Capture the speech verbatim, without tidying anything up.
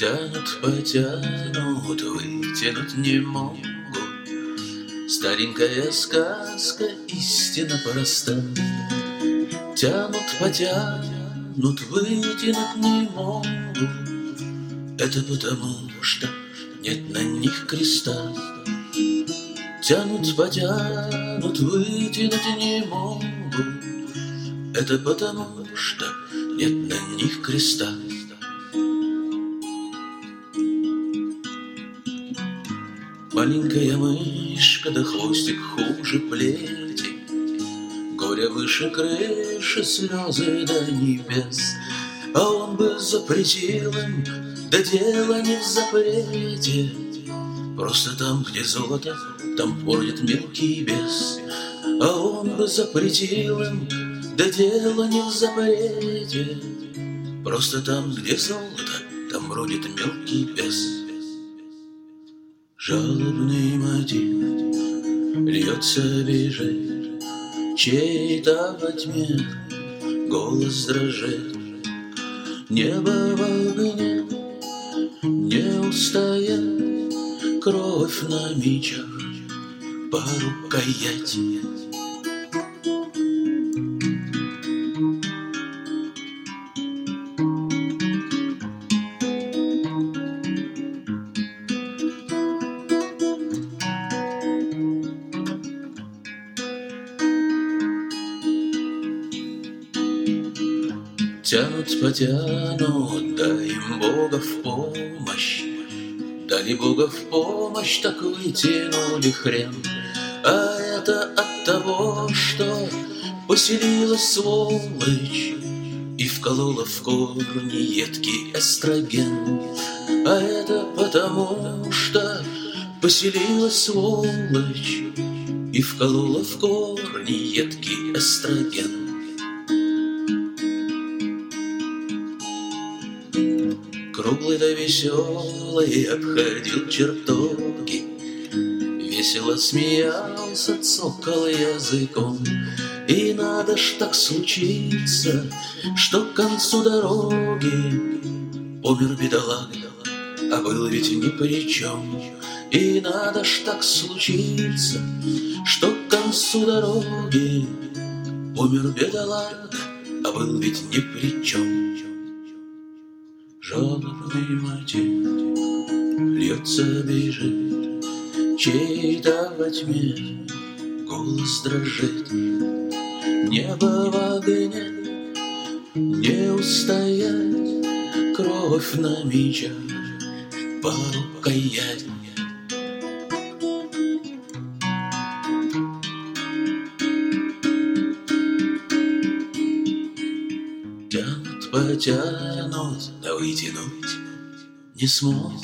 Тянут, потянут, вытянуть не могут. Старенькая сказка, истина проста. Тянут, потянут, вытянуть не могут. Это потому, что нет на них креста. Тянут, потянут, вытянуть не могут. Это потому, что нет на них креста. Маленькая мышка, да хвостик хуже плети, горе выше крыши, слезы до небес. А он бы запретил им, да дело не в запрете. Просто там, где золото, там порит мелкий бес. А он бы запретил им, да дело не в запрете. Просто там, где золото, там бродит мелкий бес. Жалобный мотив льется, бежит, чей-то во тьме голос дрожит. Небо в огне, не устоять, кровь на мечах по рукояти. Тянут, потянут, дай им Бога в помощь. Дали Бога в помощь, так вытянули хрен. А это от того, что поселилась сволочь и вколола в корни едкий эстроген. А это потому, что поселилась сволочь и вколола в корни едкий эстроген. Круглый да веселый обходил чертоги, весело смеялся, цокал языком. И надо ж так случиться, что к концу дороги умер бедолага, а был ведь ни при чем. И надо ж так случиться, что к концу дороги умер бедолага, а был ведь ни при чем. Жалобный мотив льется, бежит, чей-то во тьме голос дрожит. Небо в огне, не устоять, кровь на мечах по рукоять. Тянут, потянут, да вытянуть не смогут.